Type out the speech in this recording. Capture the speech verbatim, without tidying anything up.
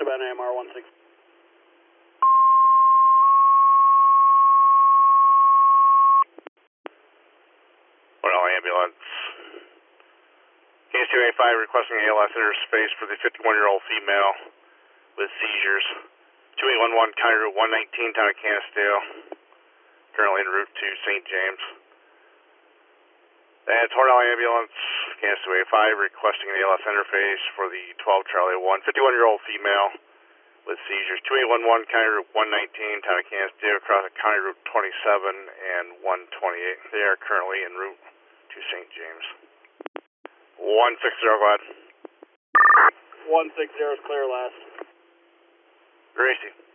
about an A M R one six. Well, ambulance. Case two eight five requesting A L S interspace for the fifty-one-year-old female with seizures. two eight one one, County Route one nineteen, town of Canisteo. Currently en route to Saint James. And Tornell Ambulance, Case two eight five requesting an A L S interface for the twelve Charlie one, fifty-one-year-old female with seizures. two eight one one, County Route one nineteen, town of Canisteo, across County Route twenty-seven and one twenty-eight. They are currently en route to Saint James. one six zero, go ahead. one six zero is clear last. Gracie.